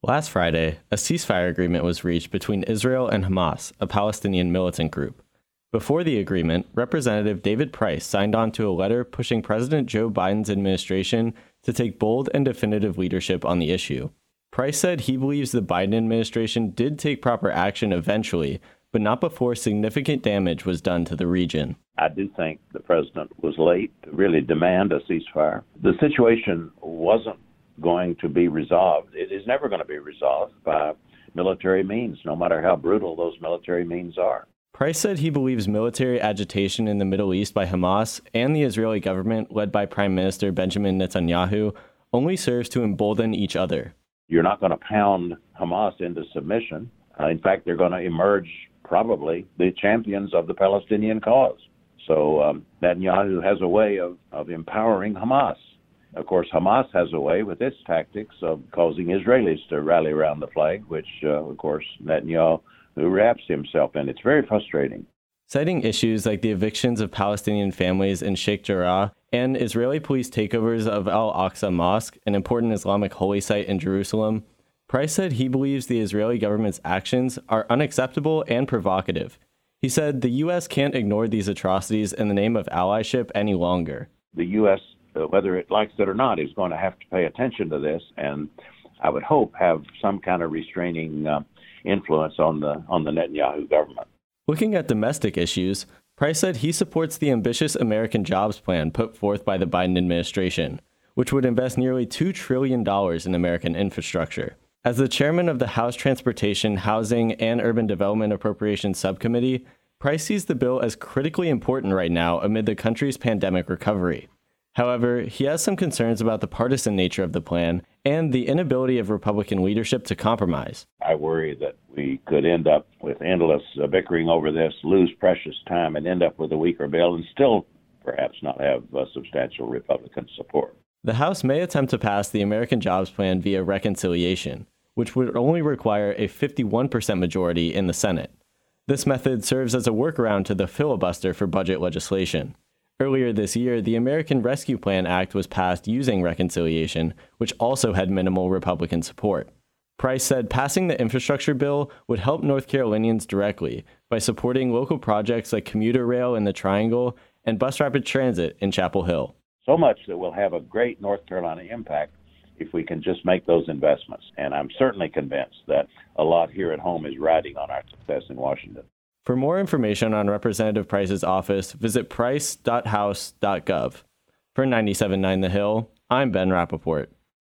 Last Friday, a ceasefire agreement was reached between Israel and Hamas, a Palestinian militant group. Before the agreement, Representative David Price signed on to a letter pushing President Joe Biden's administration to take bold and definitive leadership on the issue. Price said he believes the Biden administration did take proper action eventually, but not before significant damage was done to the region. I do think the president was late to really demand a ceasefire. The situation wasn't going to be resolved. It is never going to be resolved by military means, no matter how brutal those military means are. Price said he believes military agitation in the Middle East by Hamas and the Israeli government, led by Prime Minister Benjamin Netanyahu, only serves to embolden each other. You're not going to pound Hamas into submission. In fact, they're going to emerge probably the champions of the Palestinian cause. So Netanyahu has a way of empowering Hamas. Of course, Hamas has a way with its tactics of causing Israelis to rally around the flag, which, of course, Netanyahu wraps himself in. It's very frustrating. Citing issues like the evictions of Palestinian families in Sheikh Jarrah and Israeli police takeovers of Al-Aqsa Mosque, an important Islamic holy site in Jerusalem, Price said he believes the Israeli government's actions are unacceptable and provocative. He said the U.S. can't ignore these atrocities in the name of allyship any longer. The U.S., whether it likes it or not, is going to have to pay attention to this, and I would hope have some kind of restraining influence on the Netanyahu government. Looking at domestic issues, Price said he supports the ambitious American Jobs Plan put forth by the Biden administration, which would invest nearly $2 trillion in American infrastructure. As the chairman of the House Transportation, Housing, and Urban Development Appropriations Subcommittee, Price sees the bill as critically important right now amid the country's pandemic recovery. However, he has some concerns about the partisan nature of the plan and the inability of Republican leadership to compromise. I worry that we could end up with endless bickering over this, lose precious time, and end up with a weaker bill and still perhaps not have substantial Republican support. The House may attempt to pass the American Jobs Plan via reconciliation, which would only require a 51% majority in the Senate. This method serves as a workaround to the filibuster for budget legislation. Earlier this year, the American Rescue Plan Act was passed using reconciliation, which also had minimal Republican support. Price said passing the infrastructure bill would help North Carolinians directly by supporting local projects like commuter rail in the Triangle and bus rapid transit in Chapel Hill. So much that will have a great North Carolina impact if we can just make those investments. And I'm certainly convinced that a lot here at home is riding on our success in Washington. For more information on Representative Price's office, visit price.house.gov. For 97.9 The Hill, I'm Ben Rappaport.